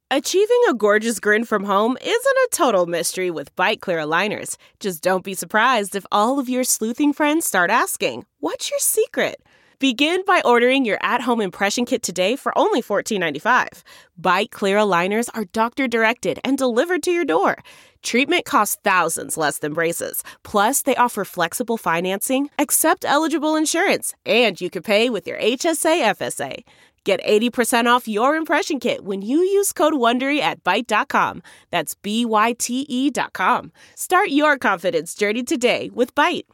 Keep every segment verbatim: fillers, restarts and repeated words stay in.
Achieving a gorgeous grin from home isn't a total mystery with Byte Clear aligners. Just don't be surprised if all of your sleuthing friends start asking, "What's your secret?" Begin by ordering your at-home impression kit today for only fourteen ninety-five. Byte Clear aligners are doctor-directed and delivered to your door. Treatment costs thousands less than braces. Plus, they offer flexible financing, accept eligible insurance, and you can pay with your H S A F S A. Get eighty percent off your impression kit when you use code WONDERY at byte dot com. That's B Y T E dot com. Start your confidence journey today with Byte.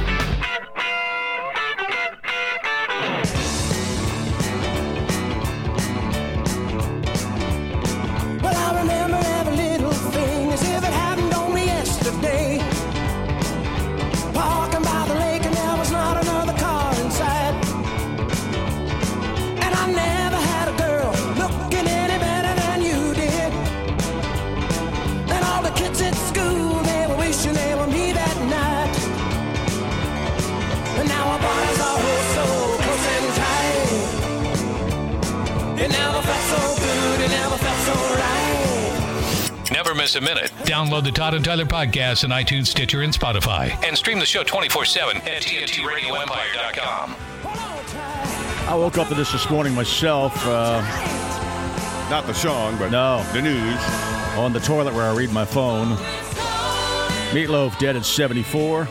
Well, I remember every little thing as if it happened only yesterday. Parking by the lake and there was not another car inside. And I never had a girl looking any better than you did. And all the kids at school, they were wishing they were me that night. And now our bodies are oh so close and tight. It never felt so good, it never felt so right. Never miss a minute. Download the Todd and Tyler podcast on iTunes, Stitcher, and Spotify. And stream the show twenty-four seven at T N T radio empire dot com. I woke up to this this morning myself. Uh, Not the song, but no. the news. On the toilet where I read my phone. Meatloaf dead at seventy-four.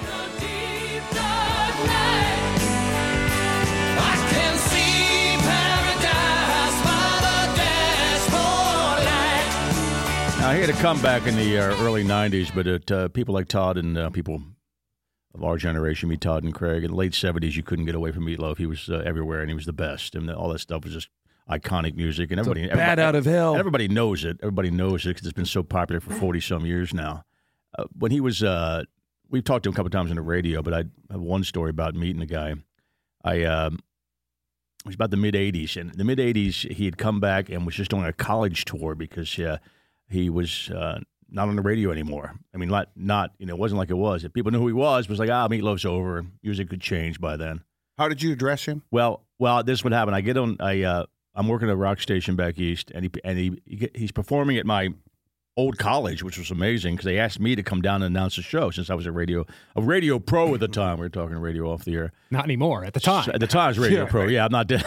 Now, he had a comeback in the uh, early nineties, but it, uh, people like Todd and uh, people of our generation, me, Todd and Craig, in the late seventies, you couldn't get away from Meatloaf. He was uh, everywhere, and he was the best. And all that stuff was just iconic music. And everybody, It's a bat everybody, out of hell. Everybody knows it. Everybody knows it because it's been so popular for forty-some years now. Uh, when he was, uh, we've talked to him a couple times on the radio, but I have one story about meeting the guy. I um, it was about the mid-eighties. And in the mid-eighties, he had come back and was just doing a college tour because uh, he was uh, not on the radio anymore. I mean, not, not, you know, it wasn't like it was. If people knew who he was, it was like, ah, Meatloaf's over. Music could change by then. How did you address him? Well, well, this is what happened. I get on, I, uh, I'm working at a rock station back east, and he and he, he he's performing at my old college, which was amazing because they asked me to come down and announce the show since I was a radio a radio pro at the time. We were talking radio off the air. Not anymore. At the time. So, at the time, I was radio Yeah. pro. Yeah, I'm not dead.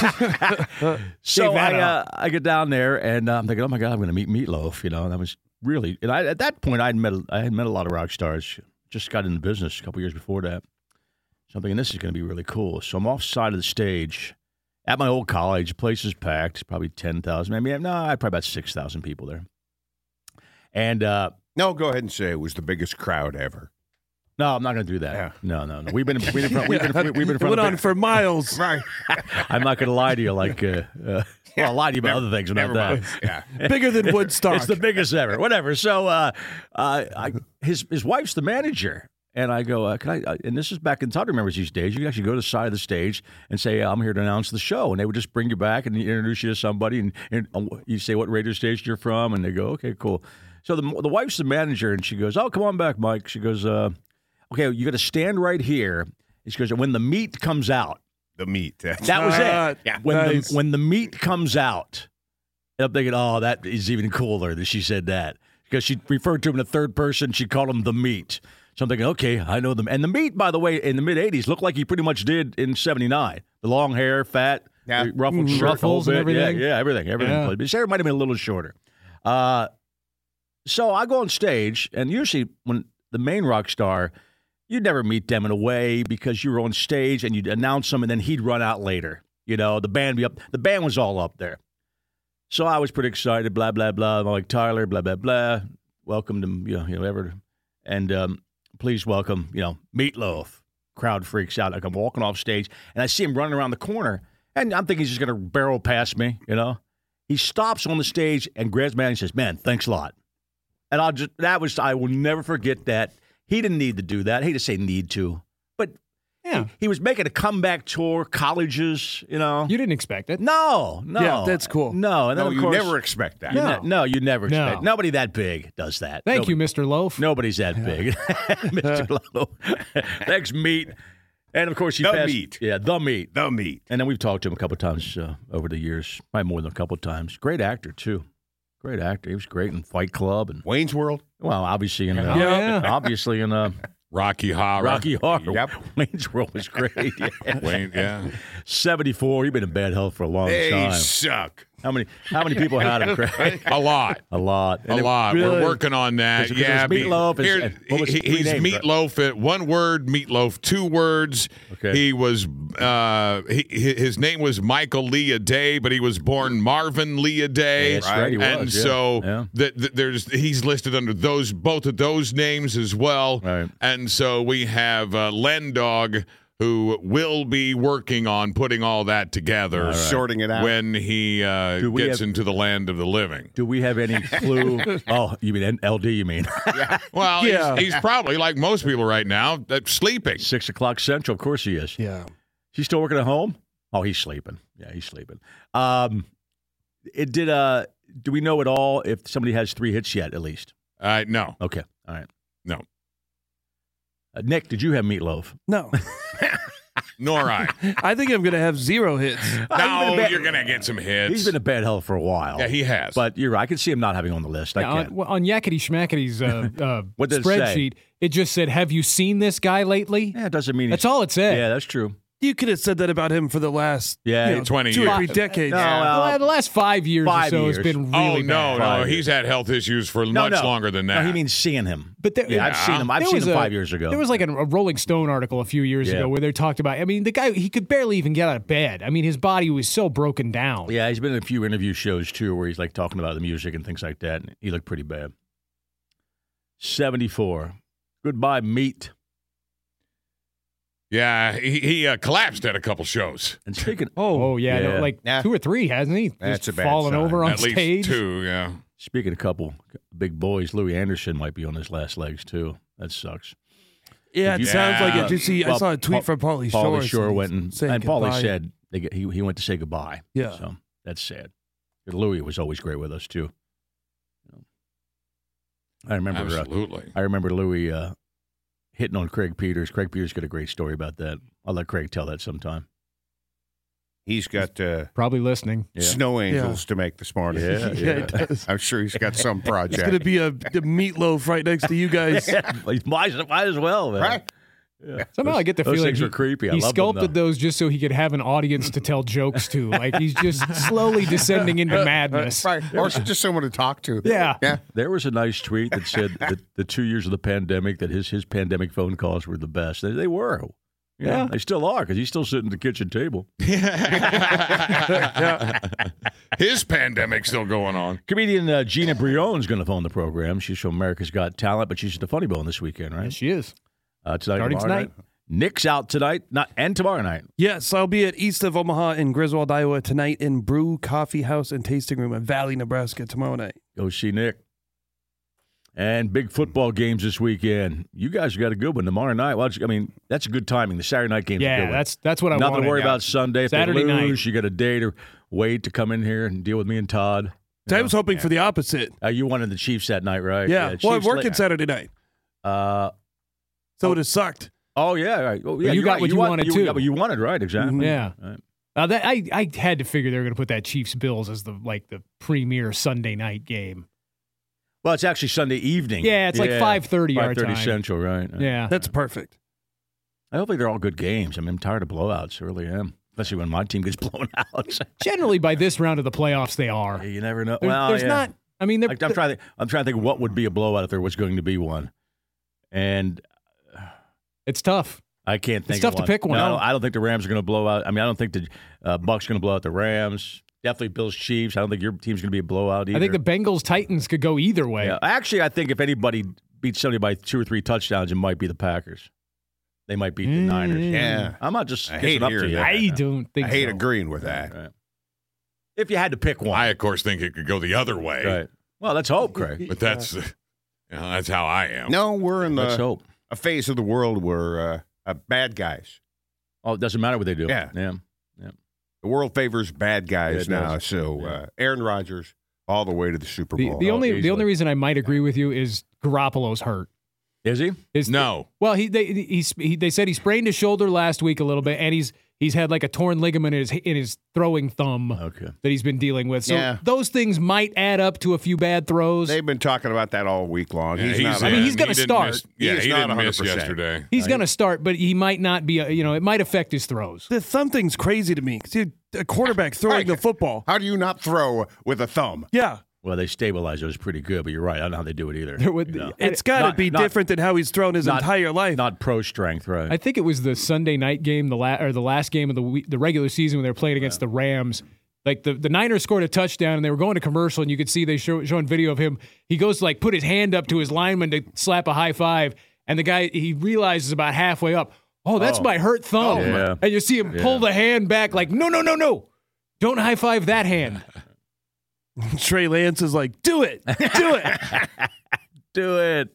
So that I, uh, up. I get down there, and uh, I'm thinking, oh, my God, I'm going to meet Meatloaf. You know, and I was really, and I, at that point, I had met I had met a lot of rock stars. Just got into business a couple years before that. So I'm thinking, this is going to be really cool. So I'm off side of the stage at my old college. The place is packed, probably ten thousand. I mean, no, I had probably about six thousand people there. And uh, No, go ahead and say it was the biggest crowd ever. no, I'm not going to do that. Yeah. No, no, no. We've been, we've been, in front, we've been, we've been in It front went of on for miles. Right. I'm not going to lie to you like, uh, uh, well, I'll lie to you about other things, but not Never that. mind. Yeah. Bigger than Woodstock. It's the biggest ever. Whatever. So uh, uh, I, his his wife's the manager. And I go, uh, can I? Uh, and this is back in Todd remembers these days. You could actually go to the side of the stage and say, I'm here to announce the show. And they would just bring you back and introduce you to somebody. And, and you say what radio station you're from. And they go, okay, cool. So the the wife's the manager. And she goes, oh, come on back, Mike. She goes, uh, okay, you got to stand right here. And she goes, when the meat comes out. The meat. That was Ah, it. yeah. When, nice. the, when the meat comes out. And I'm thinking, oh, that is even cooler that she said that. Because she referred to him in the third person. She called him the meat. So I'm thinking, okay, I know them. And the meat, by the way, in the mid-eighties, looked like he pretty much did in seventy-nine. The long hair, fat, Yeah. the ruffled Mhm. shirt, Ruffles the whole and bit. everything. Yeah, yeah, everything, everything. Yeah. But his hair might have been a little shorter. Uh, so I go on stage, and usually when the main rock star, you'd never meet them in a way because you were on stage and you'd announce them, and then he'd run out later. You know, the band be up. The band was all up there. So I was pretty excited, blah, blah, blah. I'm like, Tyler, blah, blah, blah. Welcome to, you know, you know, ever. And um, please welcome, you know, Meatloaf. Crowd freaks out. Like I'm walking off stage, and I see him running around the corner, and I'm thinking he's just going to barrel past me, you know. He stops on the stage and grabs me and says, man, thanks a lot. And I'll just, that was, I will never forget that. He didn't need to do that. I hate to say need to, but Yeah. he, he was making a comeback tour, colleges, you know. You didn't expect it. No, no. Yeah, that's cool. No, and then No, of you course, never expect that. you No. ne- no, you never No. expect. Nobody that big does that. Thank Nobody, you, Mister Loaf. Nobody's that big, Mister Lowe. Thanks, Meat. And of course, he The passed. Meat. Yeah, the Meat. The meat. And then we've talked to him a couple times uh, over the years, probably more than a couple times. Great actor too. Great actor. He was great in Fight Club and Wayne's World. well, obviously in uh, Yeah. obviously in uh, Rocky Horror. Rocky Horror. Yep. Wayne's World was great. Yeah. Wayne, yeah. seventy-four. You've been in bad health for a long They time. suck. How many? How many people had him, Craig? A lot. A lot. A And it- lot. Really? We're working on that. 'Cause- 'cause it yeah, was Meatloaf be- is- here- and what was he- the three he's names, right? Meatloaf. At one word, Meatloaf. Two words. Okay. He was. Uh, he, his name was Michael Leah Day, but he was born Marvin Leah Day. That's right, he was, and yeah. so Yeah. the, the, there's he's listed under those both of those names as well. Right. And so we have uh, Len Dog, who will be working on putting all that together, Sorting it out. when he uh, Do we gets have- into the land of the living. Do we have any clue? Oh, you mean L D? You mean Well, Yeah. he's, he's probably like most people right now, uh, sleeping. six o'clock Central? Of course he is. Yeah. He's still working at home. Oh, he's sleeping. Yeah, he's sleeping. Um, it did. Uh, do we know at all if somebody has three hits yet? At least. Uh, no, Okay. All right. no, Uh, Nick, did you have Meatloaf? No. nor I. I think I'm going to have zero hits. No, been a you're gonna get some hits. He's been in bad health for a while. yeah, he has. But you're right. I can see him not having on the list. I Yeah, can't. on, well, on Yakety Schmackety's uh, uh, What did it say? spreadsheet, it just said, "Have you seen this guy lately?" yeah, it doesn't mean That's he's- all it said. Yeah, that's true. You could have said that about him for the last Yeah, you know, twenty two years. or three decades. No, well, Well, the last five years or five so years. has been oh really no, bad. no, Five he's had health issues for No, much no. longer than that. No, he means seeing him. But there, Yeah, I've seen him. I've there seen was him a- five years ago. There was like a, a Rolling Stone article a few years Yeah. ago where they talked about. I mean, the guy he could barely even get out of bed. I mean, his body was so broken down. Yeah, he's been in a few interview shows too, where he's like talking about the music and things like that. And he looked pretty bad. Seventy-four. Goodbye, meat. yeah, he, he uh, collapsed at a couple shows. And speaking, Oh, yeah, no, Yeah. like Yeah. two or three, hasn't he? That's Just a bad fallen sign. over on At stage. least two. Yeah. speaking of couple big boys, Louis Anderson might be on his last legs too. That sucks. Yeah, it Did you- sounds like Yeah. it. Did you see? I Well, saw a tweet Paul- from Paulie Shore. Paulie Shore went and saying and Paulie goodbye. said they get, he he went to say goodbye. Yeah. so that's sad. But Louis was always great with us too. I remember. Uh, Absolutely. I remember Louis uh, hitting on Craig Peters. Craig Peters got a great story about that. I'll let Craig tell that sometime. He's got uh, Probably listening. Yeah. snow angels to make this morning. Yeah, Yeah, it does. I'm sure he's got some It's going to project. be a, the meatloaf right next to you guys. He might, might as well, man. Right? Yeah. Somehow I get the those feeling things he, were creepy. I he loved them, sculpted though. those just so he could have an audience to tell jokes to. Like he's just slowly descending into madness. Right. Or just someone to talk to. Yeah. Yeah. There was a nice tweet that said that the two years of the pandemic that his his pandemic phone calls were the best. They, they were. You know, Yeah. they still are because he's still sitting at the kitchen table. His pandemic's still going on. Comedian uh, Gina Brion's going to phone the program. She's from America's Got Talent, but she's at the Funny Bone this weekend, right? Yes, she is. Uh, tonight, Starting tomorrow tonight. night. Nick's out tonight, not and tomorrow night. Yes, I'll be at East of Omaha in Griswold, Iowa tonight in Brew Coffee House and Tasting Room in Valley, Nebraska tomorrow night. Go see Nick. And big football games this weekend. You guys got a good one tomorrow night. Well, I mean, that's a good timing. The Saturday night game's a good Yeah, one. that's that's what I Nothing wanted. to worry Yeah. about Sunday. If Saturday they night. lose, you got a day to wait to come in here and deal with me and Todd. So I was hoping for the opposite. Uh, you wanted the Chiefs that night, right? Yeah. well, I'm Chiefs working late- Saturday night, Uh, so it has sucked. oh yeah, right. Oh, yeah, you you're got right. what you want- wanted, you, too. yeah, but you wanted right, exactly. Yeah. Right. Uh, that, I I had to figure they were going to put that Chiefs Bills as the like the premier Sunday night game. Well, it's actually Sunday evening. Yeah, it's like five thirty our five thirty time. Central, right? Yeah. That's perfect. I hope they're all good games. I mean, I'm tired of blowouts. I really am, especially when my team gets blown out. Generally, by this round of the playoffs, they are. you never know. There- well, there's yeah. not. I mean, they're, Like, I'm trying to. I'm trying to think what would be a blowout if there was going to be one, and it's tough. I can't think. It's tough of to one. pick one. No, I don't, I don't think the Rams are going to blow out. I mean, I don't think the uh, Bucks going to blow out the Rams. Definitely Bills Chiefs. I don't think your team's going to be a blowout either. I think the Bengals Titans could go either way. Yeah. Actually, I think if anybody beats somebody by two or three touchdowns, it might be the Packers. They might beat the Mm. Niners. Yeah. I'm not just I kissing hate up to hearing you. that. I don't think I hate so. agreeing with that. Right. If you had to pick one, I, of course, think it could go the other way. right? Well, let's hope, Craig. But that's you know, that's how I am. No, we're in Let's the, hope. a phase of the world where uh, uh, bad guys. Oh, it doesn't matter what they do. Yeah. yeah. The world favors bad guys Yeah, it now. does. So Yeah. uh, Aaron Rodgers all the way to the Super The, Bowl. the only the easily. only reason I might agree with you is Garoppolo's hurt. Is he? His, No. Well, he they he's, he they said he sprained his shoulder last week a little bit, and he's he's had like a torn ligament in his in his throwing thumb Okay. that he's been dealing with. So Yeah. those things might add up to a few bad throws. They've been talking about that all week long. Yeah, he's, not. I mean, he's and gonna he didn't start. miss- yeah, He's he not didn't miss one hundred percent. yesterday. He's going to start, but he might not be. A, you know, it might affect his throws. The thumb thing's crazy to me because you're a quarterback throwing the football. How do you not throw with a thumb? Yeah. Well, they stabilize those pretty good, but you're right. I don't know how they do it either. There would- you know. It's got to Not- be not- different than how he's thrown his not- entire life. Not pro strength, right? I think it was the Sunday night game, the la- or the last game of the week, the regular season when they were playing against the Rams. Like the, the Niners scored a touchdown and they were going to commercial, and you could see they show showing video of him. He goes to like put his hand up to his lineman to slap a high five, and the guy he realizes about halfway up, oh, that's Oh. my hurt thumb, Oh, yeah. and you see him pull Yeah. the hand back, like no, no, no, no, don't high five that hand. Trey Lance is like, do it, do it. do it.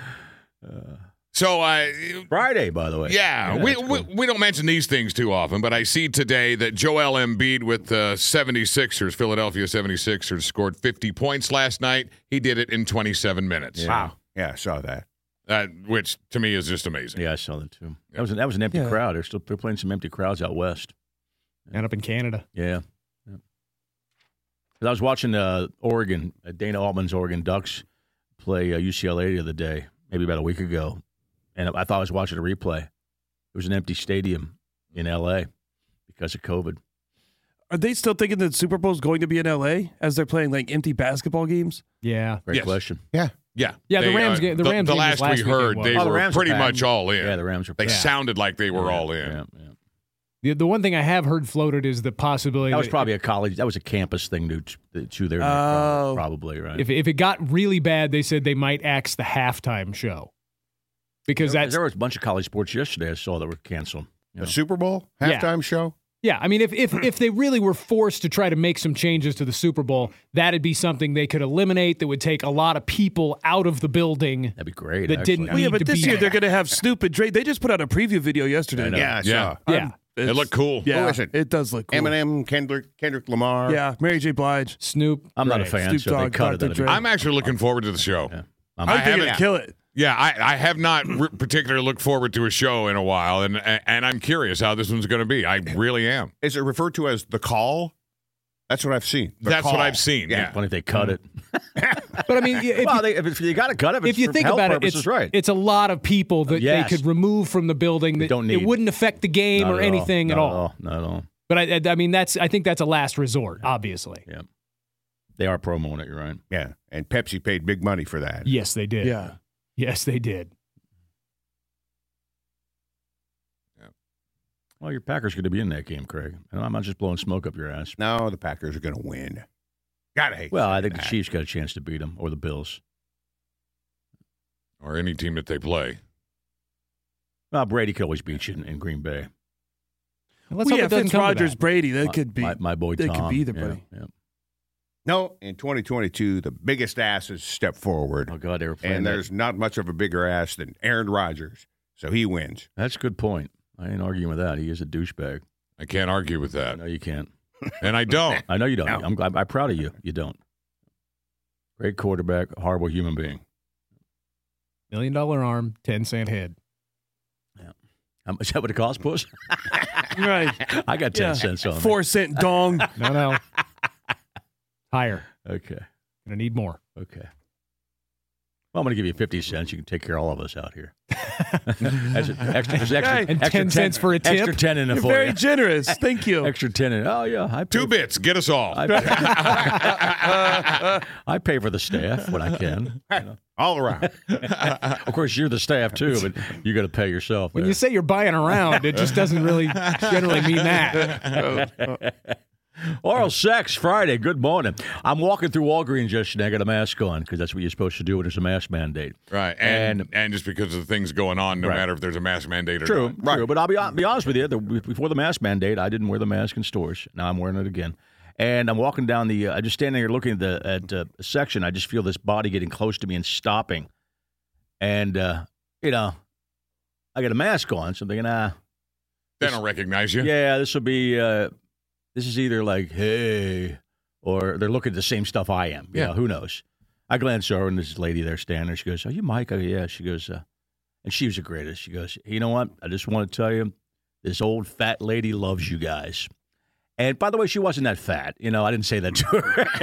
So I. Friday, by the way. Yeah, we, we we don't mention these things too often, but I see today that Joel Embiid with the seventy-sixers, Philadelphia seventy-sixers, scored fifty points last night. He did it in twenty-seven minutes. Wow. Yeah, I saw that. Uh, which to me is just amazing. Yeah, I saw that too. That was that was an empty Yeah. crowd. They're still they're playing some empty crowds out west. And up in Canada, Yeah. yeah. 'Cause I was watching uh, Oregon, uh, Dana Altman's Oregon Ducks play uh, U C L A the other day, maybe about a week ago, and I thought I was watching a replay. It was an empty stadium in L A because of COVID. Are they still thinking that Super Bowl is going to be in L A as they're playing like empty basketball games? yeah, Great Yes. question. Yeah. Yeah, Yeah, the They, Rams uh, game- the Rams the game last was last we weekend heard, was. they Oh, the were Rams are pretty packed. much all in. Yeah, the Rams are. They packed. sounded like they were Yeah, all in. Yeah, yeah. the the one thing I have heard floated is the possibility That was that probably a college. That was a campus thing to to their Oh. probably right. if if it got really bad, they said they might axe the halftime show because there, that's there was a bunch of college sports yesterday I saw that were canceled. You know. The Super Bowl Yeah. halftime show? yeah. I mean, if if if they really were forced to try to make some changes to the Super Bowl, that'd be something they could eliminate. That would take a lot of people out of the building. That'd be great. That actually. didn't Well, yeah, need but to this be year there. they're going to have Snoop and Dre. They just put out a preview video yesterday. I know. Yeah, I Yeah. saw. Yeah, I'm- It it's- looked cool. Yeah, Who is it? It does look cool. Eminem, Kendrick, Kendrick Lamar. Yeah, Mary J. Blige. Snoop. I'm not a Dre. fan, Snoop so if they Dogg, cut it. Doctor that'd Dre. be- I'm actually looking forward to the show. Yeah. I'm- I I think they're going to haven't- kill it. Yeah, I, I have not re- particularly looked forward to a show in a while, and and I'm curious how this one's going to be. I really am. Is it referred to as The Call? That's what I've seen. The That's what Call. I've seen. Yeah. Funny if they cut it. But I mean, if well, you, they, if, it's, you got to cut it. if you for think health about it, purposes, it's right. it's a lot of people that Yes. they could remove from the building that don't it need. wouldn't affect the game Not or at all. anything Not at all. Not at all. But I, I mean, that's I think that's a last resort, obviously. Yeah, they are promoting it. You're right. Yeah, and Pepsi paid big money for that. Yes, they did. Yeah. Yes, they did. Well, your Packers going to be in that game, Craig. And I'm not just blowing smoke up your ass. No, the Packers are going to win. Gotta hate. Well, I saying think the that. Chiefs got a chance to beat them, or the Bills. Or any team that they play. Well, Brady could always beat you in, in Green Bay. Let's Well, hope yeah, it doesn't Fitz come to Rogers, that. Brady, that My- could be. my, my boy they Tom. could be either, Yeah, buddy. yeah. No, in twenty twenty-two, the biggest asses step forward, Oh God, they were playing and that. there's not much of a bigger ass than Aaron Rodgers, so he wins. That's a good point. I ain't arguing with that. He is a douchebag. I can't argue with that. No, you can't. And I don't. I know you don't. No. I'm, I'm, I'm proud of you. You don't. Great quarterback, horrible human being. Million dollar arm, ten cent head. How much is that what it costs, Puss? Right. I got ten Yeah. cents on Four cent dong. No, no. Higher. me. Okay. Gonna need more. Okay. Well, I'm going to give you fifty cents. You can take care of all of us out here. That's a- extra, there's extra, Right. And extra ten cents for a tip? Extra ten in it You're for very you. generous. Thank you. Extra ten in. Oh yeah, I pay, Two bits. Get us all. I pay, I pay for the staff when I can. you know. All around. Of course, you're the staff too, but you got to pay yourself. When man. you say you're buying around, it just doesn't really generally mean that. Oral Sex Friday. Good morning. I'm walking through Walgreens yesterday. I got a mask on because that's what you're supposed to do when there's a mask mandate. Right. And, And- and just because of the things going on, no Right. matter if there's a mask mandate or True, not. true. But I'll be, I'll be honest with you. The, before the mask mandate, I didn't wear the mask in stores. Now I'm wearing it again. And I'm walking down the. Uh, I just standing there looking at the at uh, a section. I just feel this body getting close to me and stopping. And uh, you know, I got a mask on, so I'm thinking, ah, They don't recognize you. yeah, this will be. Uh, this is either like, hey, or they're looking at the same stuff I am. You Yeah. know, who knows? I glance over and this lady there standing there. She goes, "Are you Mike?" I go, "Yeah." She goes, uh, And she was the greatest. She goes, you know what? I just want to tell you, this old fat lady loves you guys. And by the way, she wasn't that fat. You know, I didn't say that to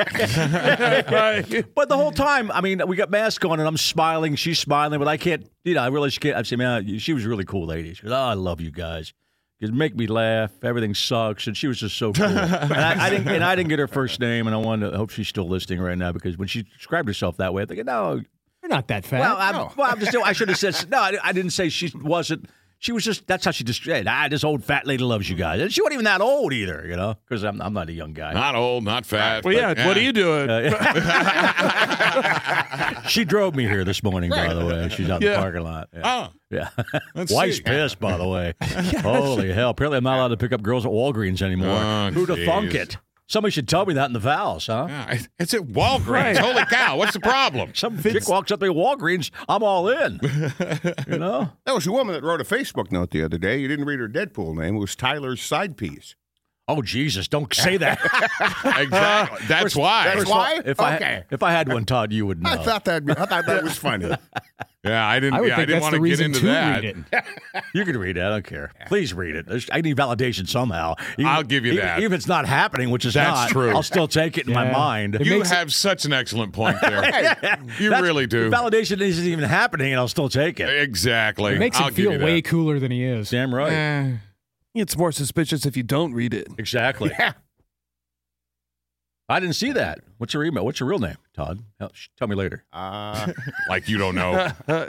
her. But the whole time, I mean, we got masks on and I'm smiling. She's smiling, but I can't, you know, I realized she can't. I said, man, she was a really cool lady. She goes, oh, I love you guys. Just make me laugh. Everything sucks. And she was just so cool. and, I, I didn't, and I didn't get her first name, and I wanted to I hope she's still listening right now because when she described herself that way, I think, no. You're not that fat. Well, I'm, no. well, I'm just, I should have said, no, I, I didn't say she wasn't. She was just, that's how she just said, ah, this old fat lady loves you guys. And she wasn't even that old either, you know, because I'm, I'm not a young guy. Not old, not fat. Well, yeah, but, what are you doing? Uh, she drove me here this morning, by the way. She's out in Yeah. the parking lot. Yeah. Oh. Yeah. Let's Wife's see. pissed, by the way. Holy hell. Apparently I'm not allowed to pick up girls at Walgreens anymore. Oh, Who'd have jeez. thunk it? Somebody should tell me that in the vows, huh? Yeah, it's at Walgreens. Right. Holy cow, what's the problem? Some chick walks up to Walgreens, I'm all in. You know? That was a woman that wrote a Facebook note the other day. You didn't read her Deadpool name. It was Tyler's side piece. Oh, Jesus, don't say that. Exactly. That's why. That's why? If I, Okay. if I had one, Todd, you would know. I thought that I thought that was funny. Yeah, I didn't. I would yeah, I think didn't that's want the to get reason into to that. read it. You can read it. I don't care. Please read it. There's- I need validation somehow. Even- I'll give you even- that. Even if it's not happening, which is That's not, true. I'll still take it in my Yeah. mind. It You makes it- have such an excellent point there. you That's- really do. Validation isn't even happening, and I'll still take it. Exactly. It makes I'll him give feel you that. way cooler than he is. Damn right. Eh. It's more suspicious if you don't read it. Exactly. Yeah. I didn't see that. What's your email? What's your real name, Todd? Hell, sh- Tell me later. Uh, Like you don't know.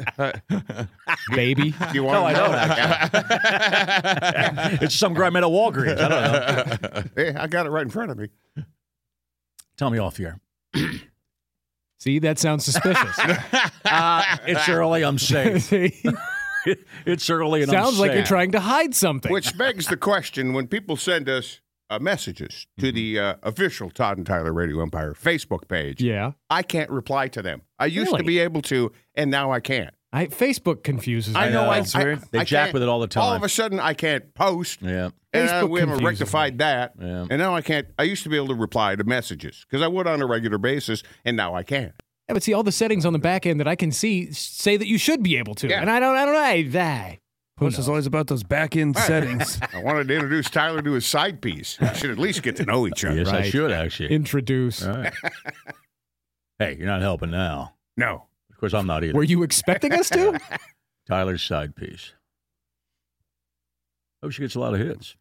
Baby. you want No, I to know know that. It's some guy I met at Walgreens. I don't know. Hey, I got it right in front of me. Tell me off here. See, that sounds suspicious. Uh, it's early. I'm safe. See? It's early, and I'm Sounds like safe. you're trying to hide something. Which begs the question: when people send us uh, messages to the uh, official Todd and Tyler Radio Empire Facebook page, yeah. I can't reply to them. I used Really? to be able to, and now I can't. I, Facebook confuses me. I know. know, I, it's I, weird. They I jack can't- with it all the time. All of a sudden, I can't post. Yeah. And uh, Facebook we haven't confuses rectified that. Yeah. And now I can't. I used to be able to reply to messages because I would on a regular basis, and now I can't. Yeah, but see, all the settings on the back end that I can see say that you should be able to. Yeah. And I don't, I don't know. I, that. Post is always about those back end settings. I wanted to introduce Tyler to his side piece. We should at least get to know each other. Yes, I Right. should actually. Introduce. All right. Hey, you're not helping now. No. Of course, I'm not either. Were you expecting us to? Tyler's side piece. Hope she gets a lot of hits.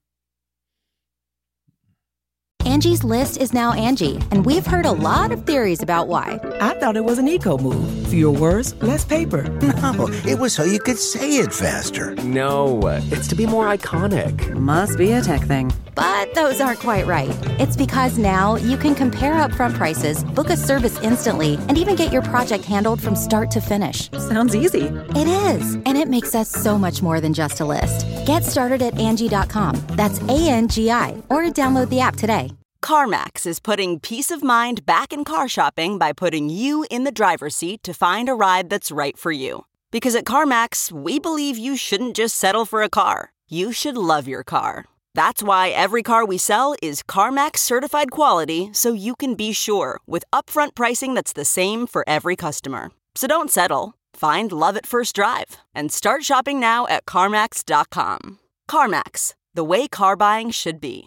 Angie's List is now Angie, and we've heard a lot of theories about why. I thought it was an eco move. Fewer words, less paper. No, it was so you could say it faster. No, it's to be more iconic. Must be a tech thing. But those aren't quite right. It's because now you can compare upfront prices, book a service instantly, and even get your project handled from start to finish. Sounds easy. It is, and it makes us so much more than just a list. Get started at Angie dot com. That's A N G I, or download the app today. CarMax is putting peace of mind back in car shopping by putting you in the driver's seat to find a ride that's right for you. Because at CarMax, we believe you shouldn't just settle for a car. You should love your car. That's why every car we sell is CarMax certified quality, so you can be sure with upfront pricing that's the same for every customer. So don't settle. Find love at first drive and start shopping now at CarMax dot com. CarMax, the way car buying should be.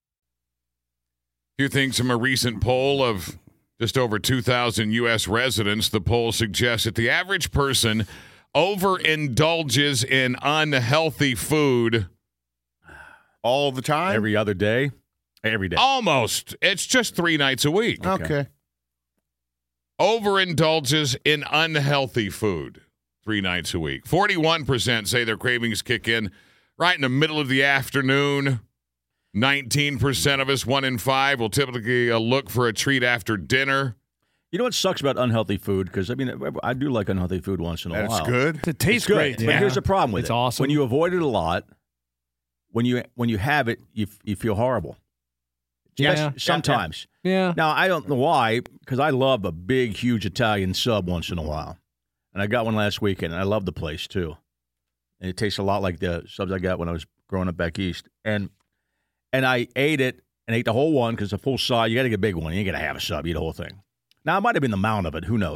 Few things from a recent poll of just over two thousand U S residents. The poll suggests that the average person overindulges in unhealthy food all the time, every other day, every day. Almost. It's just three nights a week. Okay. Overindulges in unhealthy food three nights a week. forty-one percent say their cravings kick in right in the middle of the afternoon. nineteen percent of us, one in five, will typically uh, look for a treat after dinner. You know what sucks about unhealthy food? Because, I mean, I do like unhealthy food once in a That's while. good. It tastes It's good. great. But Yeah. here's the problem with It's it. awesome. When you avoid it a lot, when you when you have it, you you feel horrible. Yeah. Especially Sometimes. Yeah. Now, I don't know why, because I love a big, huge Italian sub once in a while. And I got one last weekend, and I love the place, too. And it tastes a lot like the subs I got when I was growing up back east. And and I ate it and ate the whole one because the full size, you got to get a big one. You ain't got to have a sub, eat the whole thing. Now, it might have been the amount of it. Who knows?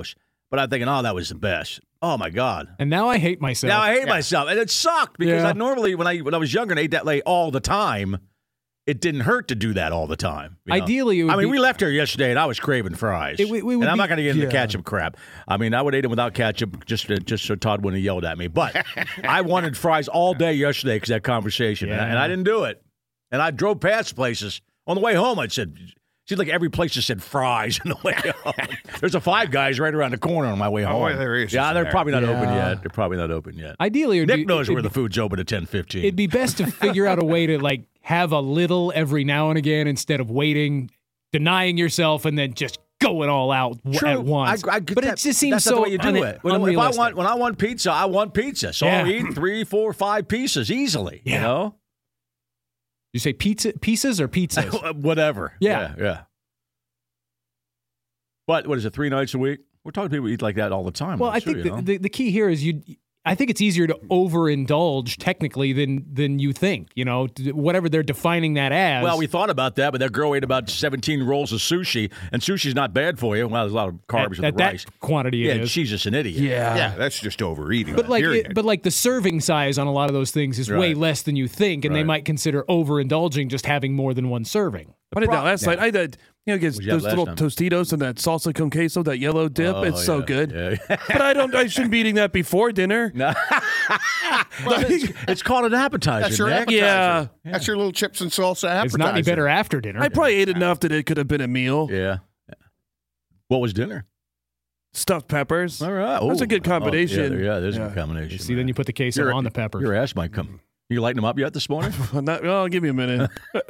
but I'm thinking, oh, that was the best. Oh my God! And now I hate myself. Now I hate Yeah. myself, and it sucked because Yeah. I normally when I when I was younger and ate that late all the time, it didn't hurt to do that all the time. you know? Ideally, it would I mean, be- we left here yesterday, and I was craving fries. It- we- we would and I'm be- not going to get into yeah. ketchup crap. I mean, I would eat them without ketchup just to, just so Todd wouldn't have yelled at me. But I wanted fries all day yesterday because of that conversation, and, I, and I didn't do it. And I drove past places on the way home. I said. Seems like every place just said fries on the way home. There's a Five Guys right around the corner on my way home. Oh, there is. Yeah, they're there. probably not Yeah. open yet. They're probably not open yet. Ideally, it would Nick be, knows it'd where the be- food's open at ten fifteen. It'd be best to figure out a way to like have a little every now and again instead of waiting, denying yourself, and then just going all out w- True. at once. I, I get but that. it just seems That's so not the way you do un- it. When, if I unrealistic. want, when I want pizza, I want pizza. So I'll Yeah. eat three, four, five pieces easily. You Yeah. know, You say pizza pieces or pizzas? whatever. Yeah. yeah, yeah. But what is it? Three nights a week? We're talking people who eat like that all the time. Well, though, I too, think you the, know? the the key here is you. I think it's easier to overindulge technically than than you think. You know, d- whatever they're defining that as. Well, we thought about that, but that girl ate about seventeen rolls of sushi, and sushi's not bad for you. Well, there's a lot of carbs at, with at the that rice. quantity Yeah, it is. she's just an idiot. Yeah, that's just overeating. But like, period. it, but like the serving size on a lot of those things is way Right. less than you think, and they Right. might consider overindulging just having more than one serving. I did that last night. I did, you know, get What'd you have those last little time? Tostitos and that salsa con queso, that yellow dip. Oh, it's so yeah, good. yeah. But I don't. I shouldn't be eating that before dinner. No. Well, it's, it's called an appetizer, That's your Nick. appetizer. Yeah. That's your little chips and salsa appetizer. It's not any better after dinner. I probably ate enough that it could have been a meal. Yeah. What was dinner? Stuffed peppers. All right. That's a Ooh. good combination. Oh, yeah, yeah, there's a Yeah. good combination. See, then you put the queso Your- on the pepper. Your ass might come. You lighting them up yet this morning? Not, well, give me a minute.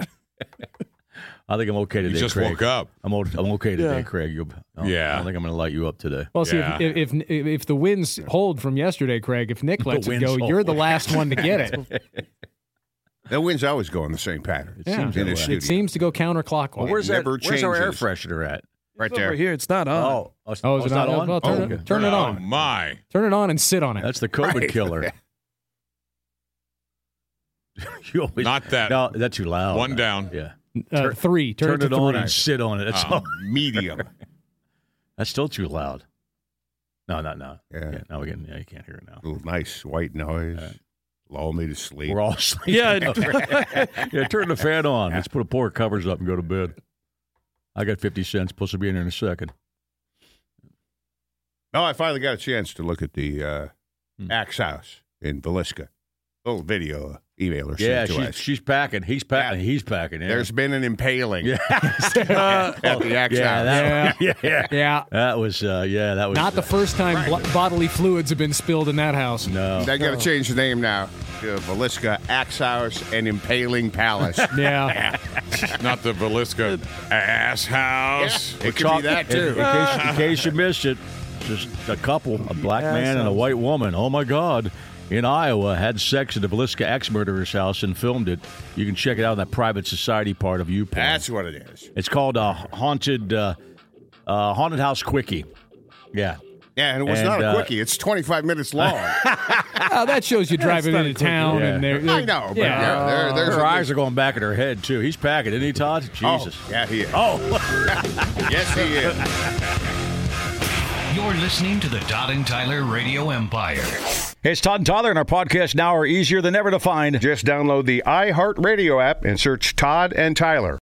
I think I'm okay today. You just Craig. woke up. I'm o- I'm okay today, Yeah. Craig. You, I Yeah. I don't think I'm going to light you up today. Well, see, Yeah. if, if if if the winds hold from yesterday, Craig, if Nick lets it winds go, hold. you're the last one to get it. The winds always go in the same pattern. It Yeah. seems in that the way. studio. It seems to go counterclockwise. Well, where's Never that? Where's our air changes. freshener at? right It's there. over here. It's not on. Oh, oh, it's, Oh, oh, is it's it not not on? Well, turn, Oh, it, turn it Oh, on. my. Turn it on and sit on it. That's the COVID Right. killer. You always, Not that. No, that's too loud. One down. Yeah. Uh, three. Turn, Turn it, it to on three. and sit on it. That's Uh, all. medium. That's still too loud. No, no, no. Yeah. Yeah, no, we can, yeah, you can't hear it now. Little nice white noise. Lull me to sleep. We're all asleep. Yeah. yeah, turn the fan on. Let's put a pour of covers up and go to bed. I got fifty cents. Plus, will be in here in a second. No, I finally got a chance to look at the uh, Hmm. Axe House in Villisca. Little video emailer Yeah, sent to she's, us. she's packing. He's packing. He's packing. Yeah. There's been an impaling yeah. at the Axe yeah, House. that, yeah, yeah, Yeah. That was, uh, yeah, that was. Not the first time blo- bodily fluids have been spilled in that house. No. They got to change the name now to Villisca Axe House and Impaling Palace. Yeah. Not the Villisca ass house. It could be that, too. In, in, case, in case you missed it, just a couple, a black man and a white woman. Oh, my God. In Iowa, had sex at the Villisca ex-murderer's house and filmed it. You can check it out in that private society part of YouPorn. That's what it is. It's called a haunted, uh, uh, haunted house quickie. Yeah. Yeah, and it was And, not a uh, quickie. It's twenty-five minutes long. Oh, that shows you driving not into a quickie. town Yeah. and they're, they're I know, but yeah. yeah, there, there's Her a, eyes are going back at her head, too. He's packing, isn't he, Todd? Jesus. Oh, yeah, he is. Oh. Yes, he is. You're listening to the Todd and Tyler Radio Empire. Hey, it's Todd and Tyler, and our podcasts now are easier than ever to find. Just download the iHeartRadio app and search Todd and Tyler.